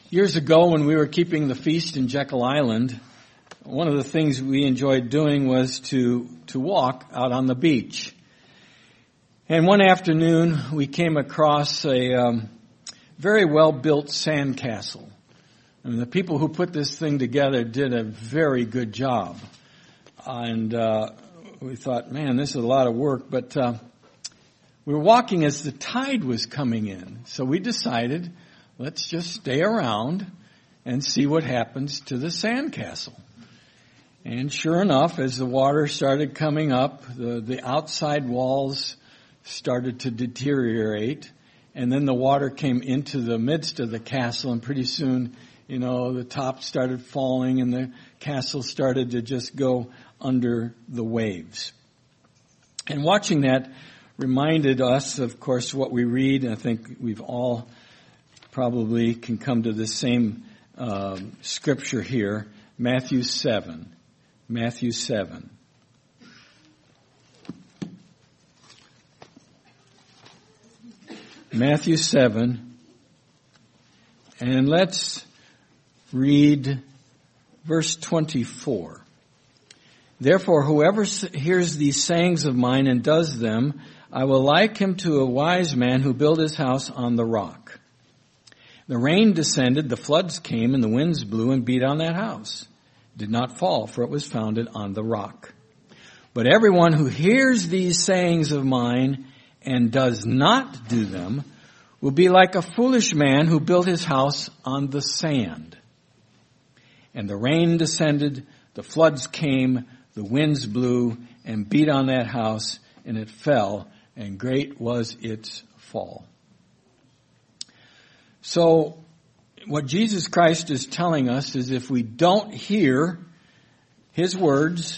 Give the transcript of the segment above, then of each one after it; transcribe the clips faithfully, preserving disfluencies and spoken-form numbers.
Years ago, when we were keeping the feast in Jekyll Island, one of the things we enjoyed doing was to, to walk out on the beach. And one afternoon, we came across a um, very well-built sandcastle. I mean, the people who put this thing together did a very good job. And uh, we thought, man, this is a lot of work. But uh, we were walking as the tide was coming in. So we decided, let's just stay around and see what happens to the sandcastle. And sure enough, as the water started coming up, the, the outside walls started to deteriorate. And then the water came into the midst of the castle, and pretty soon, you know, the top started falling and the castle started to just go under the waves. And watching that reminded us, of course, what we read. And I think we've all probably can come to the same uh, scripture here, Matthew seven. Matthew seven. Matthew seven. And let's read verse twenty-four. Therefore, whoever hears these sayings of mine and does them, I will like him to a wise man who built his house on the rock. The rain descended, the floods came, and the winds blew and beat on that house. It did not fall, for it was founded on the rock. But everyone who hears these sayings of mine and does not do them will be like a foolish man who built his house on the sand. And the rain descended, the floods came, the winds blew and beat on that house, and it fell, and great was its fall. So, what Jesus Christ is telling us is if we don't hear His words,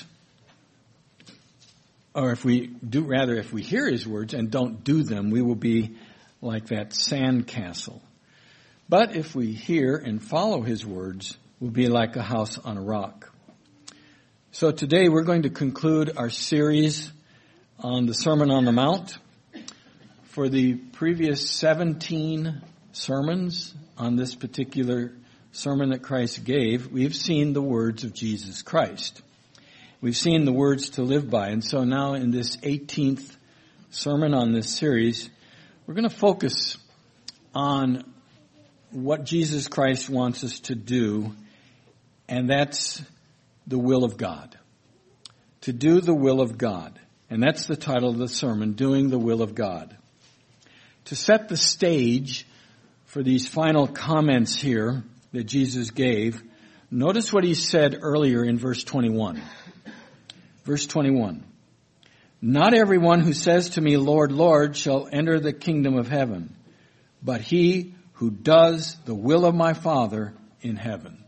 or if we do, rather, if we hear His words and don't do them, we will be like that sandcastle. But if we hear and follow His words, we'll be like a house on a rock. So today we're going to conclude our series on the Sermon on the Mount. For the previous seventeen sermons on this particular sermon that Christ gave, we've seen the words of Jesus Christ. We've seen the words to live by. And so now in this eighteenth sermon on this series, we're going to focus on what Jesus Christ wants us to do, and that's the will of God. To do the will of God. And that's the title of the sermon, Doing the Will of God. To set the stage for these final comments here that Jesus gave, notice what he said earlier in verse twenty-one. Verse twenty-one. Not everyone who says to me, Lord, Lord, shall enter the kingdom of heaven, but he who does the will of my Father in heaven.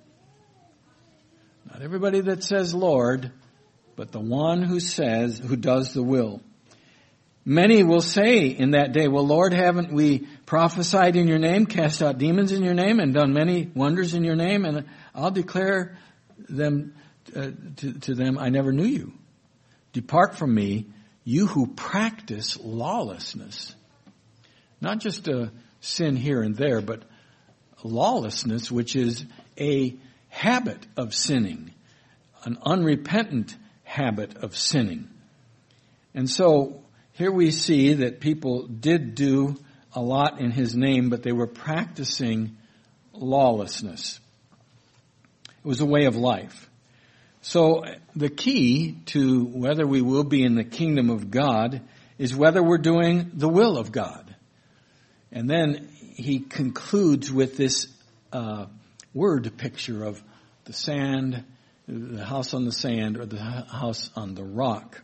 Not everybody that says Lord, but the one who says, who does the will. Many will say in that day, well, Lord, haven't we prophesied in your name, cast out demons in your name, and done many wonders in your name? And I'll declare them uh, to, to them, I never knew you. Depart from me, you who practice lawlessness. Not just a sin here and there, but lawlessness, which is a habit of sinning, an unrepentant habit of sinning. And so here we see that people did do a lot in his name, but they were practicing lawlessness. It was a way of life. So the key to whether we will be in the kingdom of God is whether we're doing the will of God. And then he concludes with this uh, word picture of the sand, the house on the sand, or the house on the rock.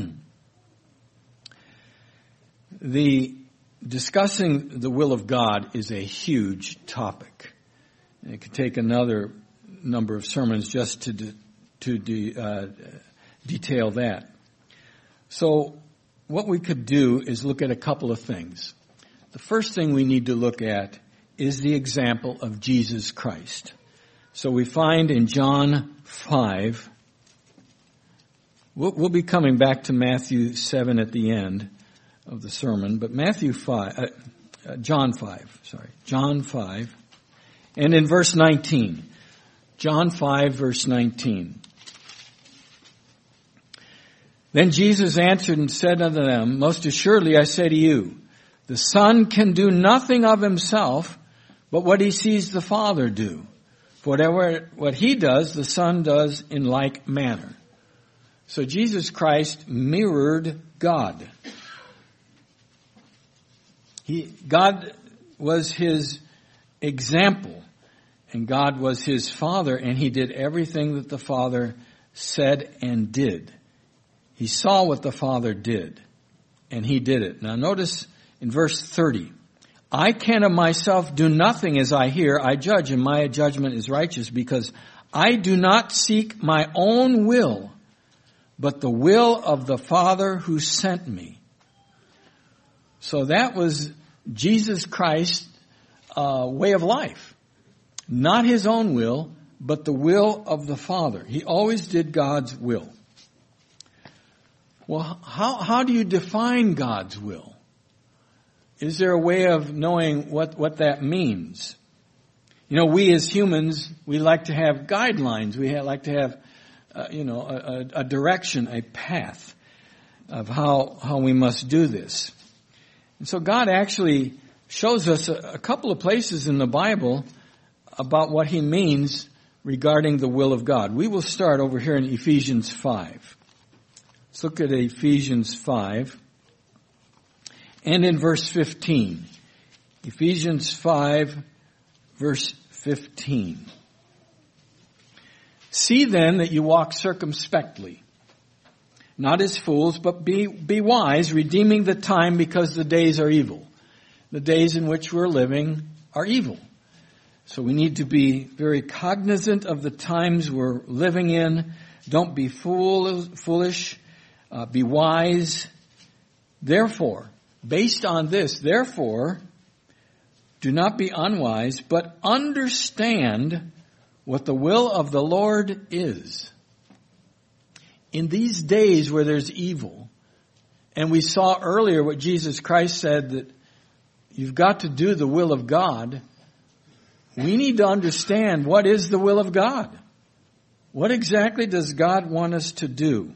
The discussing the will of God is a huge topic. It could take another number of sermons just to de, to de, uh, detail that. So what we could do is look at a couple of things. The first thing we need to look at is the example of Jesus Christ. So we find in John five, we'll, we'll be coming back to Matthew seven at the end of the sermon, but Matthew five, uh, uh, John five, sorry, John five, And in verse nineteen, John five, verse nineteen. Then Jesus answered and said unto them, Most assuredly I say to you, the Son can do nothing of himself, but what he sees the Father do. For whatever what he does, the Son does in like manner. So Jesus Christ mirrored God. He, God was his example, and God was his Father, and he did everything that the Father said and did. He saw what the Father did, and he did it. Now notice in verse thirty, I can of myself do nothing as I hear, I judge, and my judgment is righteous, because I do not seek my own will, but the will of the Father who sent me. So that was Jesus Christ's uh, way of life. Not his own will, but the will of the Father. He always did God's will. Well, how, how do you define God's will? Is there a way of knowing what, what that means? You know, we as humans, we like to have guidelines. We have, like to have, uh, you know, a, a direction, a path of how, how we must do this. And so God actually shows us a, a couple of places in the Bible about what he means regarding the will of God. We will start over here in Ephesians five. Let's look at Ephesians five. And in verse fifteen. Ephesians five, verse fifteen. See then that you walk circumspectly, not as fools, but be, be wise, redeeming the time, because the days are evil. The days in which we're living are evil. So we need to be very cognizant of the times we're living in. Don't be fool, foolish. Uh, be wise. Therefore, based on this, therefore, do not be unwise, but understand what the will of the Lord is. In these days where there's evil, and we saw earlier what Jesus Christ said, that you've got to do the will of God, we need to understand what is the will of God. What exactly does God want us to do?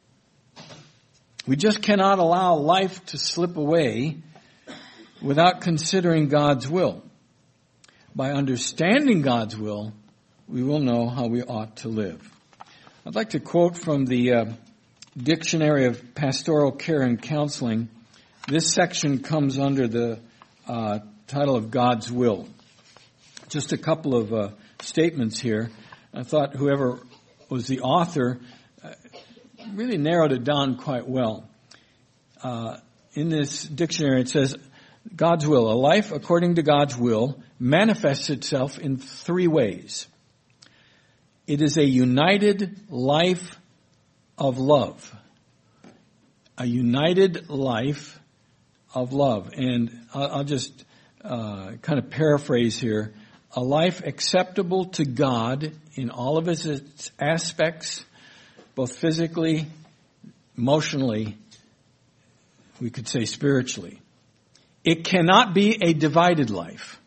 We just cannot allow life to slip away without considering God's will. By understanding God's will, we will know how we ought to live. I'd like to quote from the uh, Dictionary of Pastoral Care and Counseling. This section comes under the uh, title of God's Will. Just a couple of uh, statements here. I thought whoever was the author uh, really narrowed it down quite well. Uh, in this dictionary it says, God's will, a life according to God's will, manifests itself in three ways. It is a united life of love. A united life of love. And I'll, I'll just uh, kind of paraphrase here. A life acceptable to God in all of its, its aspects, both physically, emotionally, we could say spiritually. It cannot be a divided life,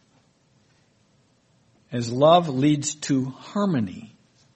as love leads to harmony.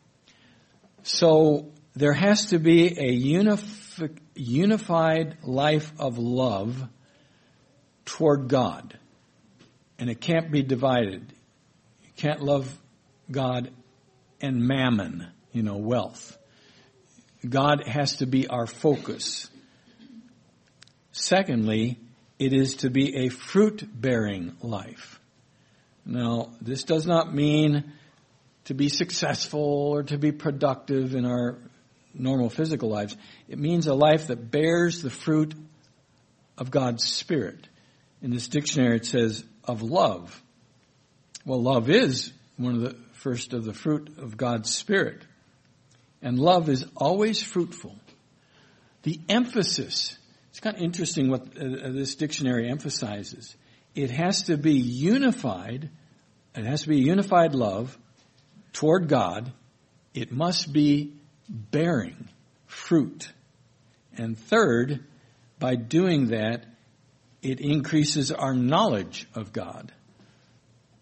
So there has to be a unif- unified life of love toward God, and it can't be divided. You can't love God and mammon, you know, wealth. God has to be our focus. Secondly, it is to be a fruit-bearing life. Now, this does not mean to be successful or to be productive in our normal physical lives. It means a life that bears the fruit of God's Spirit. In this dictionary it says, of love. Well, love is one of the first of the fruit of God's Spirit. And love is always fruitful. The emphasis, it's kind of interesting what uh, this dictionary emphasizes. It has to be unified, it has to be unified love toward God. It must be bearing fruit. And third, by doing that, it increases our knowledge of God.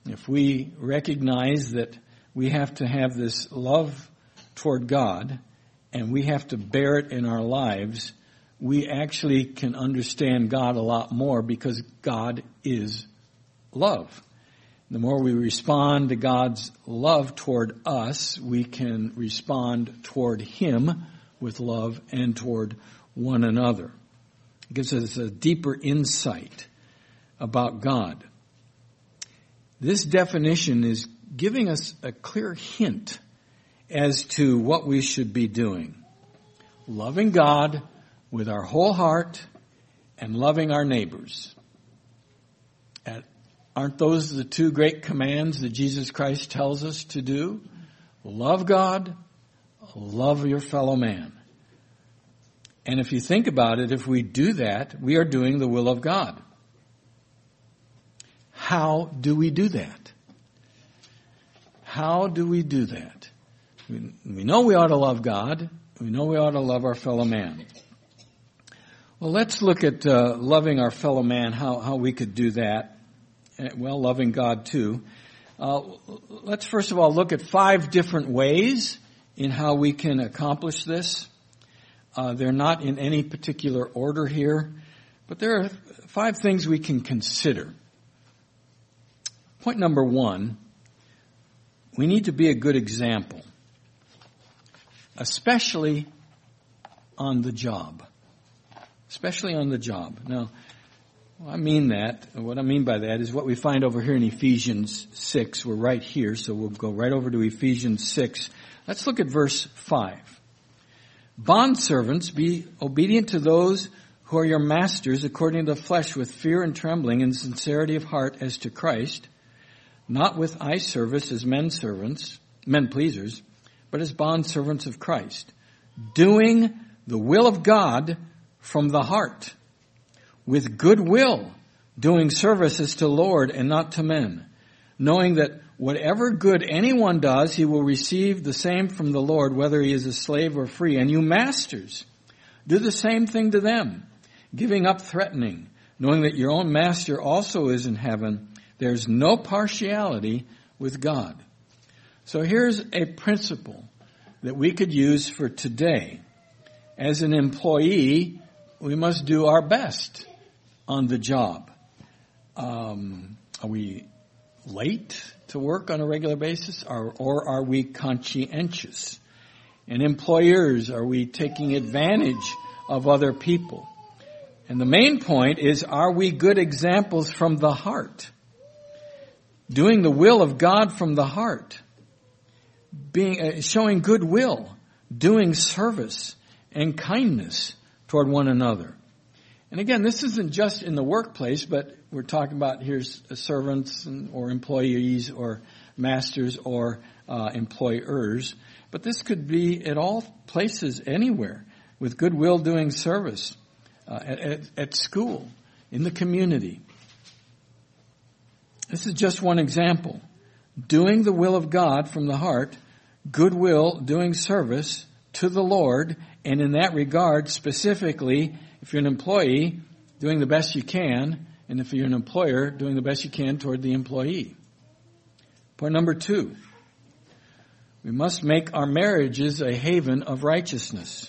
if we recognize that we have to have this love toward God and we have to bear it in our lives, we actually can understand God a lot more because God is love. The more we respond to God's love toward us, we can respond toward Him with love and toward one another. It gives us a deeper insight about God. This definition is giving us a clear hint as to what we should be doing. Loving God with our whole heart and loving our neighbors. And aren't those the two great commands that Jesus Christ tells us to do? Love God, love your fellow man. And if you think about it, if we do that, we are doing the will of God. How do we do that? How do we do that? We, we know we ought to love God. We know we ought to love our fellow man. Well, let's look at uh, loving our fellow man, how, how we could do that. Well, loving God too. Uh, let's first of all look at five different ways in how we can accomplish this. Uh, they're not in any particular order here, but there are five things we can consider. Point number one, we need to be a good example, especially on the job. Especially on the job. Now, I mean that. What I mean by that is what we find over here in Ephesians six. We're right here, so we'll go right over to Ephesians six. Let's look at verse five. Bondservants, be obedient to those who are your masters according to the flesh with fear and trembling and sincerity of heart as to Christ, not with eye service as men servants, men pleasers, but as bondservants of Christ, doing the will of God from the heart, with good will, doing services to Lord and not to men, knowing that whatever good anyone does, he will receive the same from the Lord, whether he is a slave or free. And you masters, do the same thing to them, giving up threatening, knowing that your own master also is in heaven. There's no partiality with God. So here's a principle that we could use for today. As an employee, we must do our best on the job. Um, are we late to work on a regular basis, or, or are we conscientious? And employers, are we taking advantage of other people? And the main point is, are we good examples from the heart? Doing the will of God from the heart. Being, uh, showing goodwill, doing service and kindness toward one another. And again, this isn't just in the workplace, but we're talking about here's servants and, or employees or masters or uh, employers. But this could be at all places, anywhere, with goodwill doing service, uh, at, at, at school, in the community. This is just one example. Doing the will of God from the heart, goodwill doing service to the Lord, and in that regard, specifically, if you're an employee, doing the best you can, and if you're an employer, doing the best you can toward the employee. Point number two, we must make our marriages a haven of righteousness.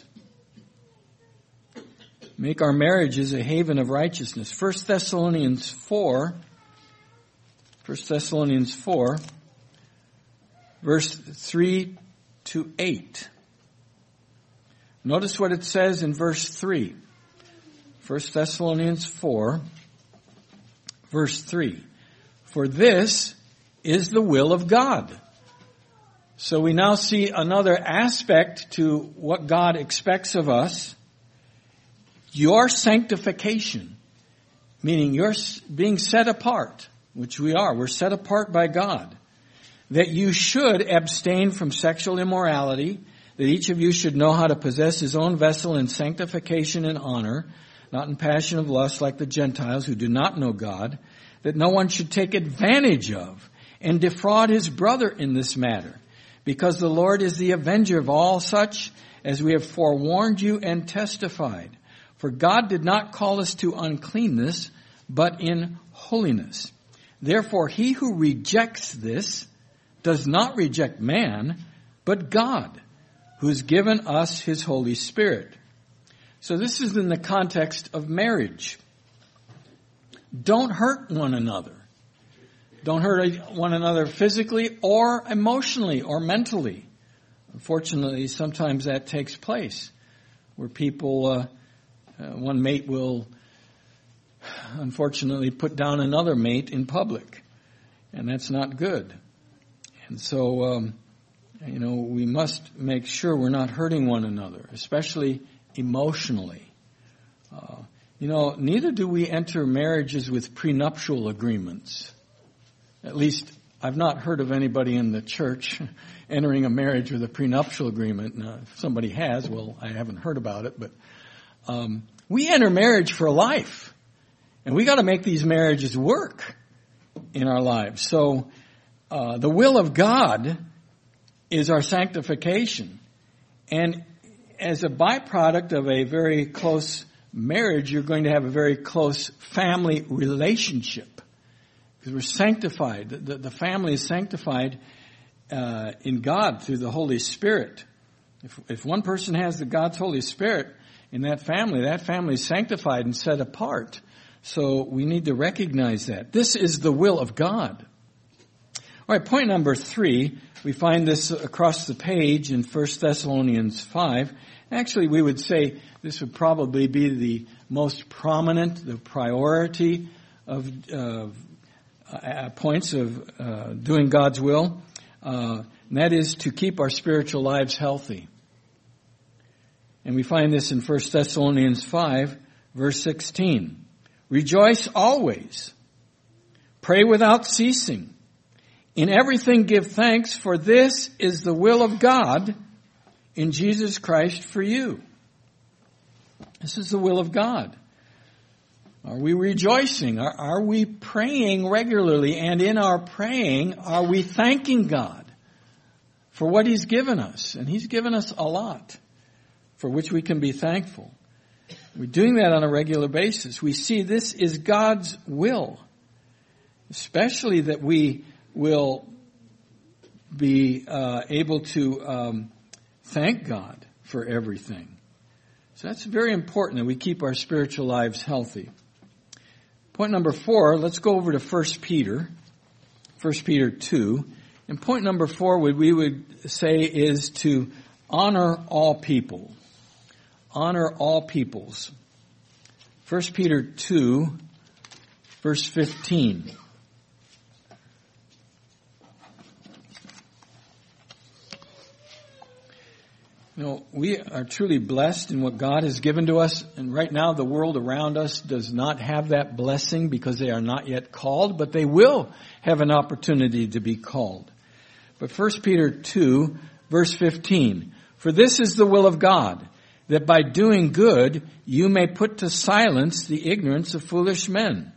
Make our marriages a haven of righteousness. First Thessalonians four, First Thessalonians four, verse three to eight. Notice what it says in verse three. First Thessalonians four, verse three. For this is the will of God. So we now see another aspect to what God expects of us. Your sanctification, meaning you're being set apart, which we are. We're set apart by God. That you should abstain from sexual immorality, that each of you should know how to possess his own vessel in sanctification and honor, not in passion of lust like the Gentiles who do not know God, that no one should take advantage of and defraud his brother in this matter, because the Lord is the avenger of all such, as we have forewarned you and testified. For God did not call us to uncleanness, but in holiness. Therefore, he who rejects this does not reject man, but God, who's given us his Holy Spirit. So this is in the context of marriage. Don't hurt one another. Don't hurt one another physically or emotionally or mentally. Unfortunately, sometimes that takes place where people, uh, uh, one mate will unfortunately put down another mate in public. And that's not good. And so, um, you know, we must make sure we're not hurting one another, especially emotionally. Uh, you know, neither do we enter marriages with prenuptial agreements. At least I've not heard of anybody in the church entering a marriage with a prenuptial agreement. Now, if somebody has, well, I haven't heard about it, but um, we enter marriage for life. And we got to make these marriages work in our lives. So uh, the will of God is our sanctification. And as a byproduct of a very close marriage, you're going to have a very close family relationship. Because we're sanctified. The, the family is sanctified uh, in God through the Holy Spirit. If, if one person has the God's Holy Spirit in that family, that family is sanctified and set apart. So we need to recognize that. This is the will of God. All right, point number three. We find this across the page in First Thessalonians five. Actually, we would say this would probably be the most prominent, the priority of uh, uh, points of uh, doing God's will. Uh, and that is to keep our spiritual lives healthy. And we find this in First Thessalonians five, verse sixteen. Rejoice always. Pray without ceasing. In everything give thanks, for this is the will of God in Jesus Christ for you. This is the will of God. Are we rejoicing? Are, are we praying regularly? And in our praying, are we thanking God for what He's given us? And He's given us a lot for which we can be thankful. We're doing that on a regular basis. We see this is God's will, especially that we will be uh, able to um, thank God for everything. So that's very important that we keep our spiritual lives healthy. Point number four, let's go over to First Peter, First Peter two. And point number four, what we would say is to honor all people. Honor all peoples. First Peter two, verse fifteen. You know, we are truly blessed in what God has given to us. And right now the world around us does not have that blessing because they are not yet called, but they will have an opportunity to be called. But First Peter two, verse fifteen. For this is the will of God, that by doing good you may put to silence the ignorance of foolish men.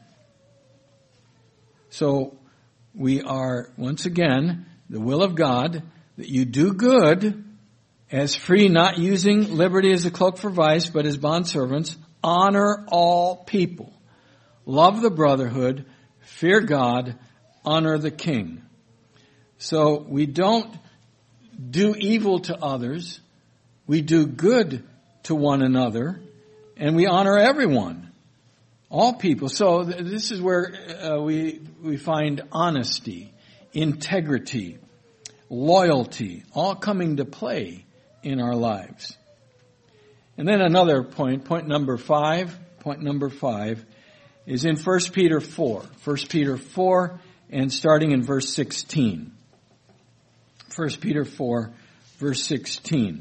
So we are, once again, the will of God, that you do good as free, not using liberty as a cloak for vice, but as bondservants. Honor all people. Love the brotherhood. Fear God. Honor the king. So we don't do evil to others. We do good to one another, and we honor everyone, all people. So th- this is where uh, we we find honesty, integrity, loyalty, all coming to play in our lives. And then another point, point number five, point number five, is in First Peter four. First Peter four, and starting in verse sixteen. First Peter four, verse sixteen.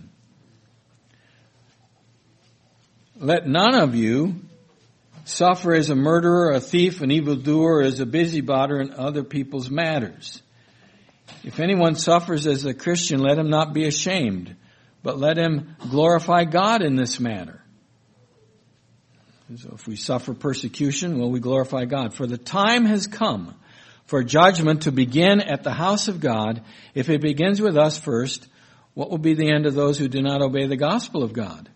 Let none of you suffer as a murderer, a thief, an evildoer, as a busybody in other people's matters. If anyone suffers as a Christian, let him not be ashamed, but let him glorify God in this matter. So if we suffer persecution, well, we glorify God. For the time has come for judgment to begin at the house of God. If it begins with us first, what will be the end of those who do not obey the gospel of God?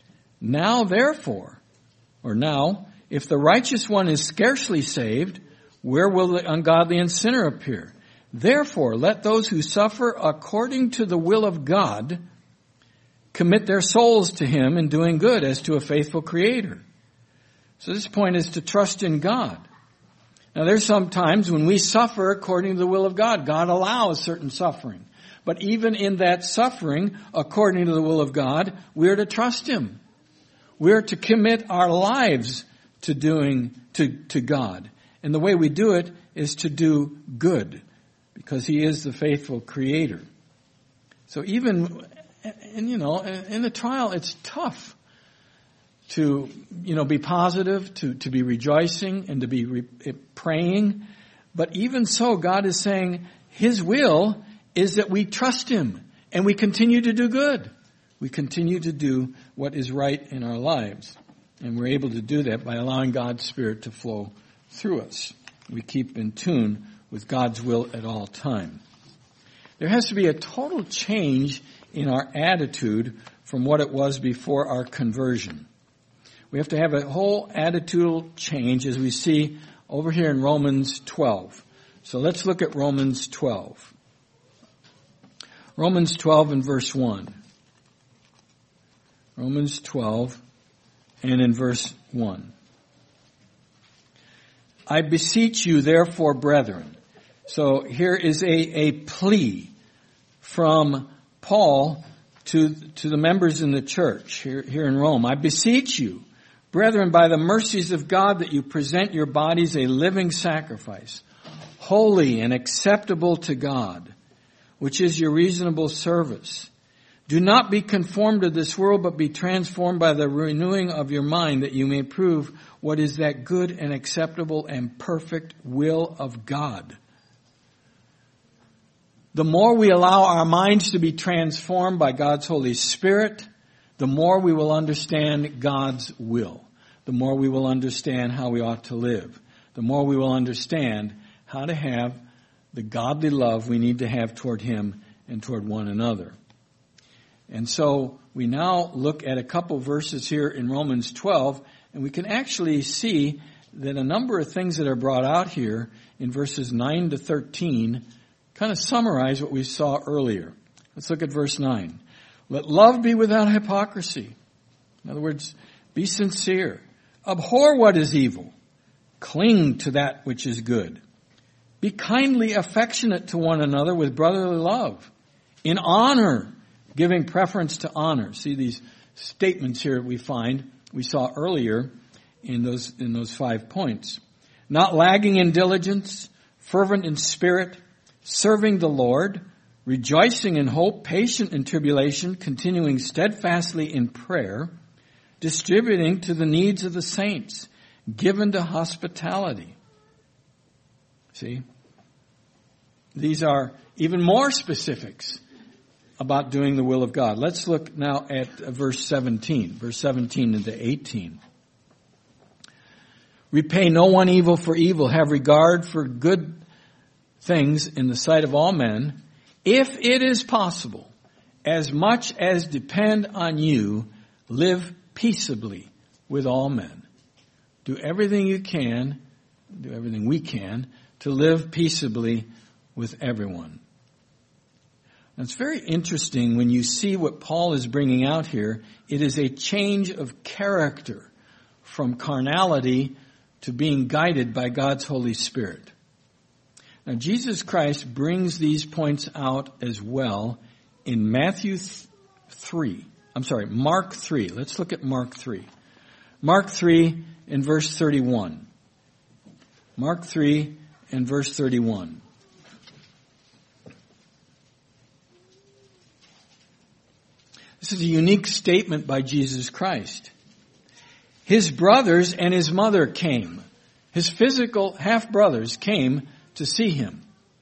Now, therefore, or now, if the righteous one is scarcely saved, where will the ungodly and sinner appear? Therefore, let those who suffer according to the will of God commit their souls to Him in doing good as to a faithful Creator. So this point is to trust in God. Now there's some times when we suffer according to the will of God. God allows certain suffering. But even in that suffering, according to the will of God, we are to trust Him. We are to commit our lives to doing, to, to God. And the way we do it is to do good, because He is the faithful Creator. So even, and you know, in the trial, it's tough to, you know, be positive, to, to be rejoicing, and to be re- praying. But even so, God is saying His will is that we trust Him and we continue to do good. We continue to do what is right in our lives. And we're able to do that by allowing God's Spirit to flow through us. We keep in tune with God's will at all times. There has to be a total change in our attitude from what it was before our conversion. We have to have a whole attitudinal change, as we see over here in Romans twelve. So let's look at Romans twelve. Romans twelve and verse one. Romans twelve and in verse one. I beseech you, therefore, brethren. So here is a, a plea from Paul to, to the members in the church here, here in Rome. I beseech you, brethren, by the mercies of God, that you present your bodies a living sacrifice, holy and acceptable to God, which is your reasonable service. Do not be conformed to this world, but be transformed by the renewing of your mind, that you may prove what is that good and acceptable and perfect will of God. The more we allow our minds to be transformed by God's Holy Spirit, the more we will understand God's will. The more we will understand how we ought to live. The more we will understand how to have the godly love we need to have toward Him and toward one another. And so we now look at a couple verses here in Romans twelve, and we can actually see that a number of things that are brought out here in verses nine to thirteen kind of summarize what we saw earlier. Let's look at verse nine. Let love be without hypocrisy. In other words, be sincere. Abhor what is evil. Cling to that which is good. Be kindly affectionate to one another with brotherly love. In honor, giving preference to honor. See these statements here we find, we saw earlier in those, in those five points. Not lagging in diligence, fervent in spirit, serving the Lord, rejoicing in hope, patient in tribulation, continuing steadfastly in prayer, distributing to the needs of the saints, given to hospitality. See? These are even more specifics about doing the will of God. Let's look now at verse seventeen, verse seventeen into eighteen. Repay no one evil for evil. Have regard for good things in the sight of all men. If it is possible, as much as depend on you, live peaceably with all men. Do everything you can, do everything we can, to live peaceably with everyone. Now, it's very interesting when you see what Paul is bringing out here. It is a change of character from carnality to being guided by God's Holy Spirit. Now, Jesus Christ brings these points out as well in Matthew three. I'm sorry, Mark three. Let's look at Mark three. Mark three and verse thirty-one. Mark three and verse thirty-one. This is a unique statement by Jesus Christ. His brothers and his mother came. His physical half-brothers came to see him.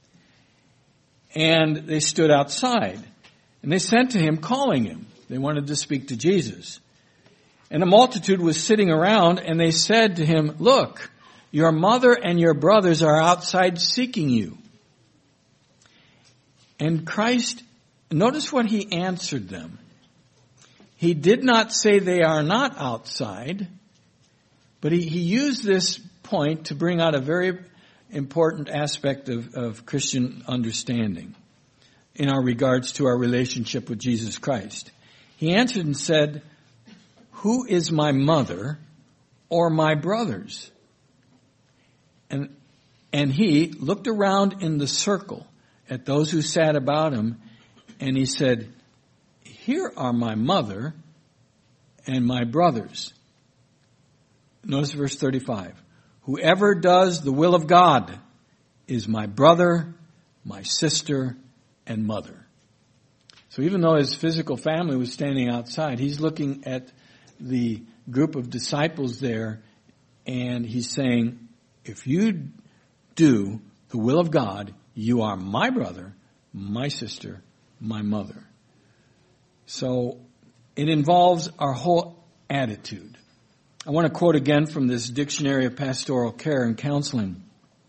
And they stood outside. And they sent to him, calling him. They wanted to speak to Jesus. And a multitude was sitting around, and they said to him, look, your mother and your brothers are outside seeking you. And Christ, notice what he answered them. He did not say they are not outside, but he, he used this point to bring out a very important aspect of, of Christian understanding in our regards to our relationship with Jesus Christ. He answered and said, "Who is my mother or my brothers?" And, and he looked around in the circle at those who sat about him, and he said, "Here are my mother and my brothers." Notice verse thirty-five. "Whoever does the will of God is my brother, my sister, and mother." So even though his physical family was standing outside, he's looking at the group of disciples there, and he's saying, if you do the will of God, you are my brother, my sister, my mother. So it involves our whole attitude. I want to quote again from this Dictionary of Pastoral Care and Counseling.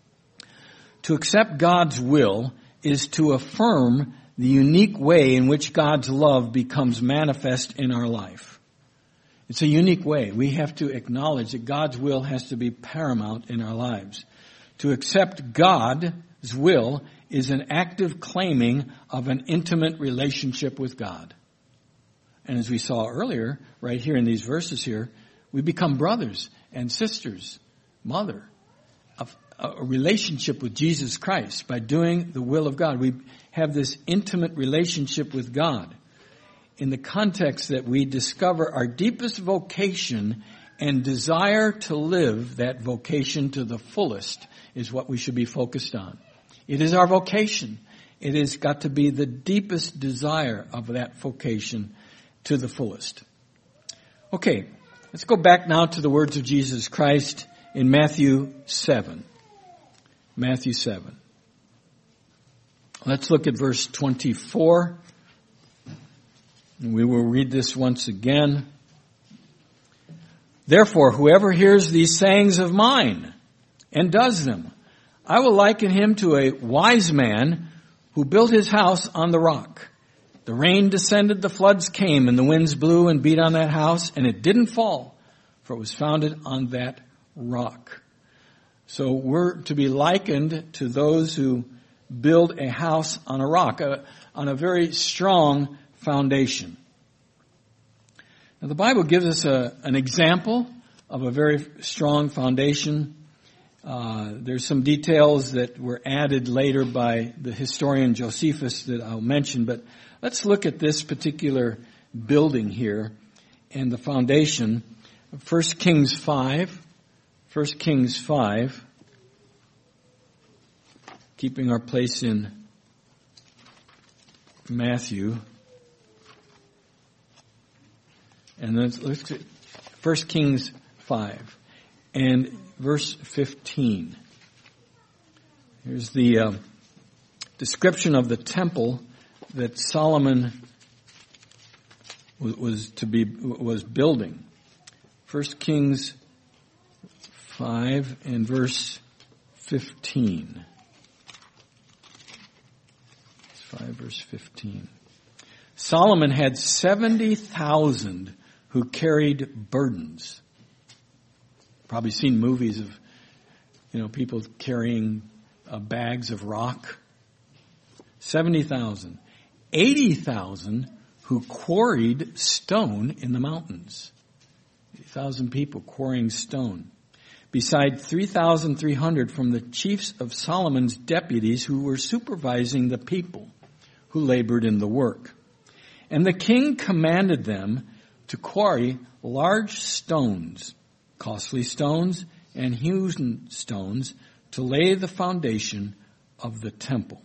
To accept God's will is to affirm the unique way in which God's love becomes manifest in our life. It's a unique way. We have to acknowledge that God's will has to be paramount in our lives. To accept God's will is an active claiming of an intimate relationship with God. And as we saw earlier, right here in these verses here, we become brothers and sisters, mother, a, a relationship with Jesus Christ by doing the will of God. We have this intimate relationship with God in the context that we discover our deepest vocation and desire to live that vocation to the fullest is what we should be focused on. It is our vocation. It has got to be the deepest desire of that vocation to the fullest. Okay, let's go back now to the words of Jesus Christ in Matthew seven. Matthew seven. Let's look at verse twenty-four. And we will read this once again. "Therefore, whoever hears these sayings of mine and does them, I will liken him to a wise man who built his house on the rock. The rain descended, the floods came, and the winds blew and beat on that house, and it didn't fall, for it was founded on that rock." So we're to be likened to those who build a house on a rock, a, on a very strong foundation. Now the Bible gives us a, an example of a very strong foundation. Uh, there's some details that were added later by the historian Josephus that I'll mention, but let's look at this particular building here and the foundation. First Kings five. First Kings five. Keeping our place in Matthew. And let's look at First Kings five and verse fifteen. Here's the uh, description of the temple that Solomon was, was to be was building. First Kings five and verse fifteen. five verse fifteen. Solomon had seventy thousand who carried burdens. Probably seen movies of, you know, people carrying uh, bags of rock. seventy thousand. eighty thousand who quarried stone in the mountains. eighty thousand people quarrying stone. Beside three thousand three hundred from the chiefs of Solomon's deputies who were supervising the people who labored in the work. And the king commanded them to quarry large stones, costly stones and hewn stones, to lay the foundation of the temple.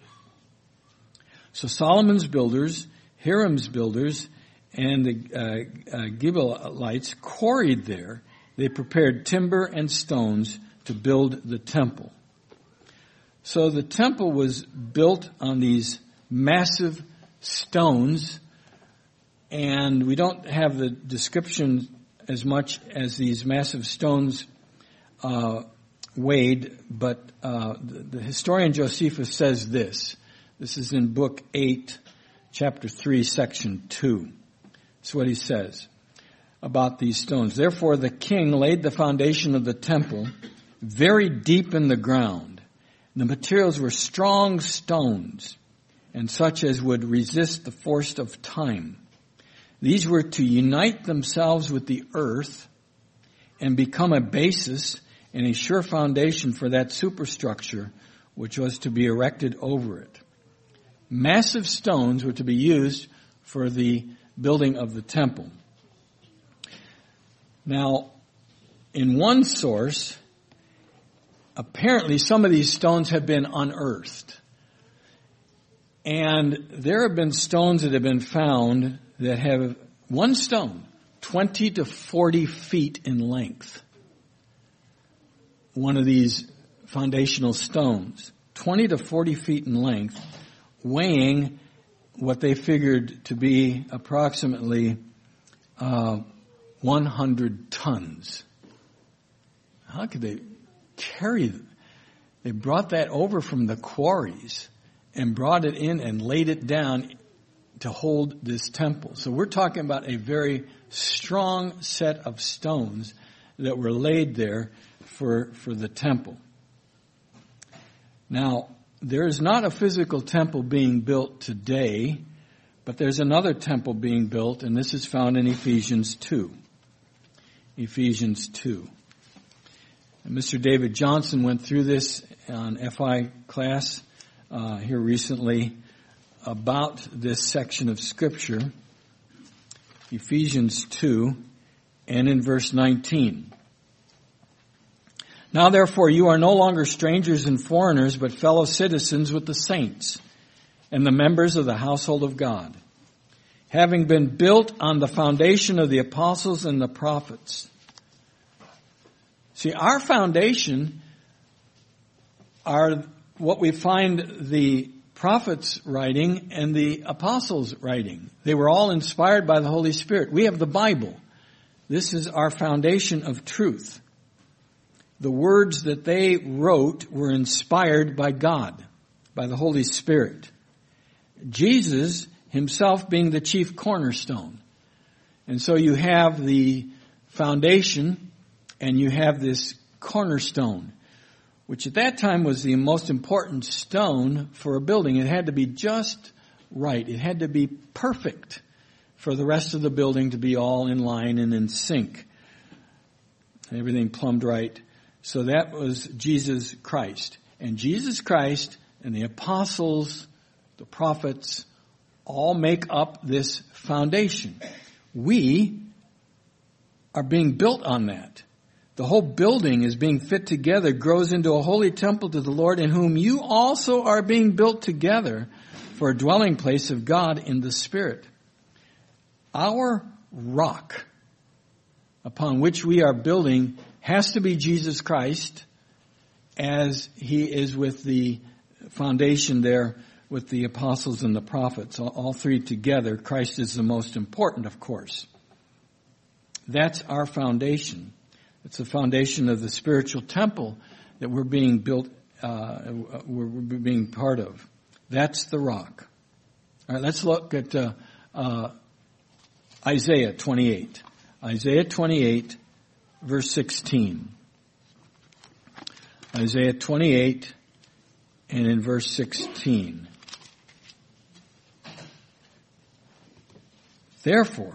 So Solomon's builders, Hiram's builders, and the uh, uh, Gibeonites quarried there. They prepared timber and stones to build the temple. So the temple was built on these massive stones, and we don't have the description as much as these massive stones uh, weighed, but uh, the, the historian Josephus says this. This is in Book eight, Chapter three, Section two. That's what he says about these stones. "Therefore the king laid the foundation of the temple very deep in the ground. The materials were strong stones, and such as would resist the force of time. These were to unite themselves with the earth and become a basis and a sure foundation for that superstructure which was to be erected over it. Massive stones were to be used for the building of the temple. Now, in one source, apparently some of these stones have been unearthed. And there have been stones that have been found that have one stone, twenty to forty feet in length. One of these foundational stones, twenty to forty feet in length, weighing what they figured to be approximately uh, one hundred tons. How could they carry them? They brought that over from the quarries and brought it in and laid it down to hold this temple. So we're talking about a very strong set of stones that were laid there for, for the temple. Now, there is not a physical temple being built today, but there's another temple being built, and this is found in Ephesians two. Ephesians two. And Mister David Johnson went through this on F I class uh, here recently about this section of Scripture, Ephesians two, and in verse nineteen. Now therefore you are no longer strangers and foreigners, but fellow citizens with the saints and the members of the household of God, having been built on the foundation of the apostles and the prophets. See, our foundation are what we find the prophets writing and the apostles writing. They were all inspired by the Holy Spirit. We have the Bible. This is our foundation of truth. The words that they wrote were inspired by God, by the Holy Spirit. Jesus himself being the chief cornerstone. And so you have the foundation and you have this cornerstone, which at that time was the most important stone for a building. It had to be just right. It had to be perfect for the rest of the building to be all in line and in sync. Everything plumbed right. So that was Jesus Christ. And Jesus Christ and the apostles, the prophets, all make up this foundation. We are being built on that. The whole building is being fit together, grows into a holy temple to the Lord, in whom you also are being built together for a dwelling place of God in the Spirit. Our rock upon which we are building has to be Jesus Christ, as he is with the foundation there with the apostles and the prophets. All three together, Christ is the most important, of course. That's our foundation. It's the foundation of the spiritual temple that we're being built, uh, we're being part of. That's the rock. All right, let's look at uh, uh, Isaiah twenty-eight. Isaiah twenty-eight, verse sixteen. Isaiah twenty-eight, and in verse sixteen. Therefore,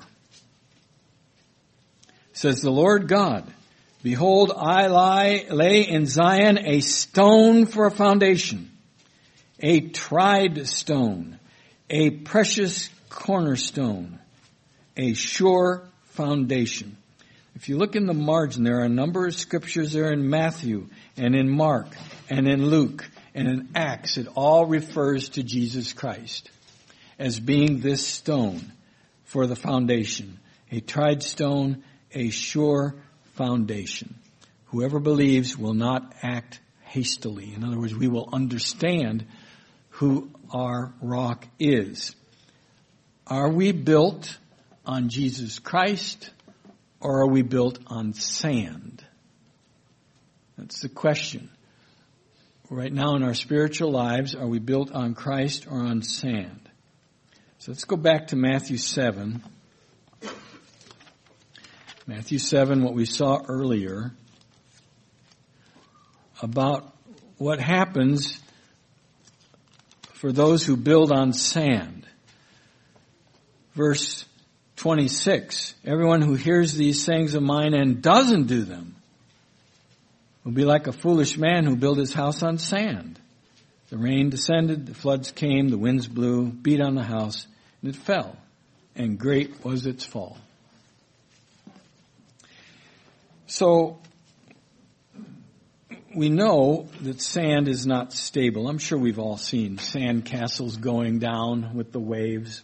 says the Lord God, behold, I lie, lay in Zion a stone for a foundation, a tried stone, a precious cornerstone, a sure foundation. If you look in the margin, there are a number of scriptures there in Matthew and in Mark and in Luke and in Acts. It all refers to Jesus Christ as being this stone for the foundation, a tried stone, a sure foundation. Whoever believes will not act hastily. In other words, we will understand who our rock is. Are we built on Jesus Christ, or are we built on sand? That's the question. Right now in our spiritual lives, are we built on Christ or on sand? So let's go back to Matthew seven. Matthew seven, what we saw earlier. about what happens for those who build on sand. Verse twenty-six, everyone who hears these sayings of mine and doesn't do them will be like a foolish man who built his house on sand. The rain descended, the floods came, the winds blew, beat on the house, and it fell, and great was its fall. So, we know that sand is not stable. I'm sure we've all seen sand castles going down with the waves.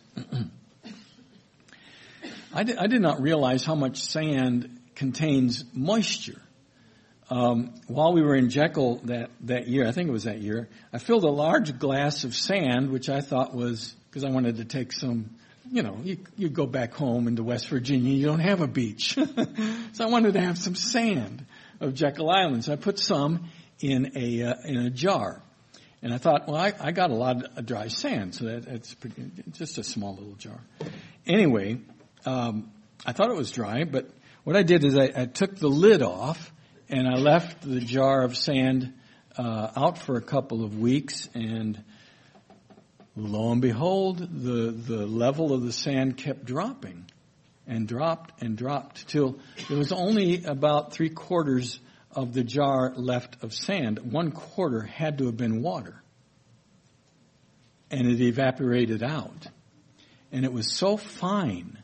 I, did, I did not realize how much sand contains moisture. Um, while we were in Jekyll that, that year, I think it was that year, I filled a large glass of sand, which I thought was, because I wanted to take some, you know, you, you go back home into West Virginia, you don't have a beach. So I wanted to have some sand of Jekyll Island. So I put some in a, uh, in a jar. And I thought, well, I, I got a lot of dry sand, so that, that's pretty, just a small little jar. Anyway, um, I thought it was dry, but what I did is I, I took the lid off, and I left the jar of sand uh, out for a couple of weeks, and lo and behold, the, the level of the sand kept dropping and dropped and dropped till there was only about three quarters of the jar left of sand. One quarter had to have been water. And it evaporated out. And it was so fine,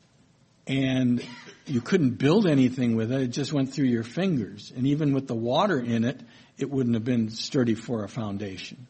and you couldn't build anything with it. It just went through your fingers. And even with the water in it, it wouldn't have been sturdy for a foundation.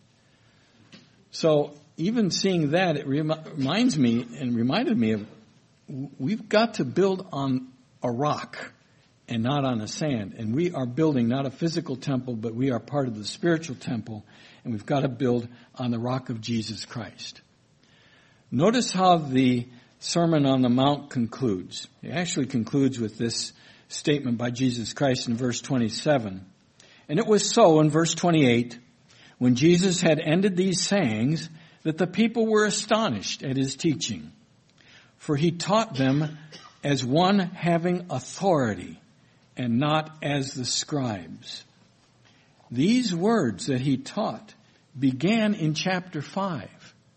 So even seeing that, it reminds me and reminded me of we've got to build on a rock and not on a sand. And we are building not a physical temple, but we are part of the spiritual temple. And we've got to build on the rock of Jesus Christ. Notice how the Sermon on the Mount concludes. It actually concludes with this statement by Jesus Christ in verse twenty-seven. And it was so in verse twenty-eight, when Jesus had ended these sayings, that the people were astonished at his teaching. For he taught them as one having authority, and not as the scribes. These words that he taught began in chapter five.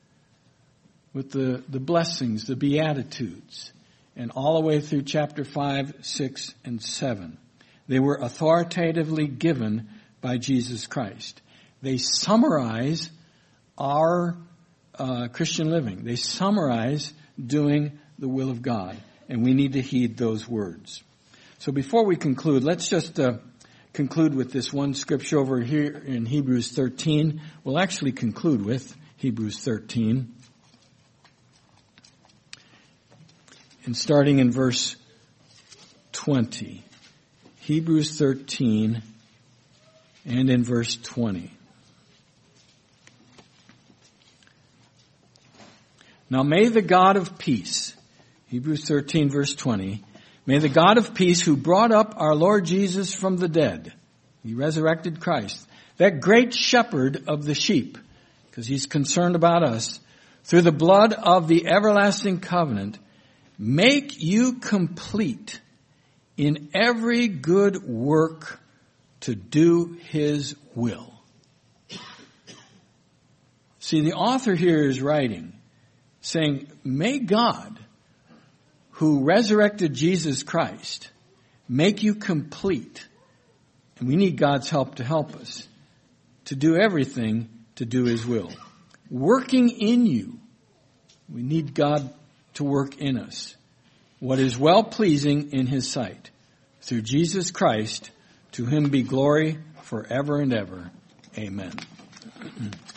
With the, the blessings, the Beatitudes, and all the way through chapter five, six, and seven. They were authoritatively given by Jesus Christ. They summarize our uh, Christian living. They summarize doing the will of God, and we need to heed those words. So before we conclude, let's just uh, conclude with this one scripture over here in Hebrews thirteen. We'll actually conclude with Hebrews thirteen. And starting in verse twenty, Hebrews thirteen, and in verse twenty. Now may the God of peace, Hebrews thirteen, verse twenty, may the God of peace who brought up our Lord Jesus from the dead, he resurrected Christ, that great shepherd of the sheep, because he's concerned about us, through the blood of the everlasting covenant, make you complete in every good work to do his will. See, the author here is writing, saying, may God, who resurrected Jesus Christ, make you complete. And we need God's help to help us to do everything to do his will. Working in you. We need God to work in us what is well-pleasing in his sight. Through Jesus Christ, to him be glory forever and ever. Amen.